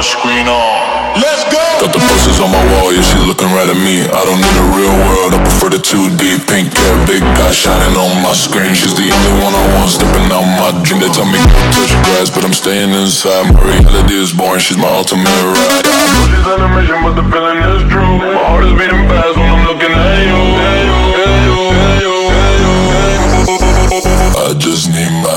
screen on. Let's go! Got the posters on my wall, yeah, she looking right at me. I don't need a real world, I prefer the 2D. Pink hair, big guy shining on my screen. She's the only one I want, stepping out my dream. They tell me go touch grass, but I'm staying inside. My reality is boring, she's my ultimate ride. I know she's on a mission, but the feeling is true. My heart is beating fast when I'm looking at you. I just need my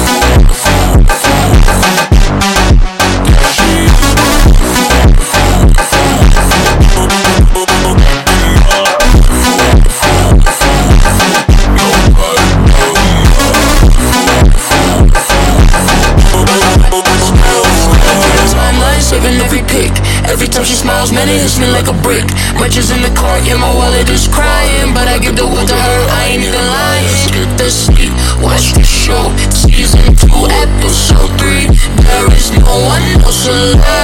saving every pic. Every time she smiles, man, it hits me like a brick. Merches in the cart, yeah, my wallet is crying, but I give the wood to her, I ain't even lying. Skip the sleep, watch the show. Season 2, episode 3. There is no one else alive.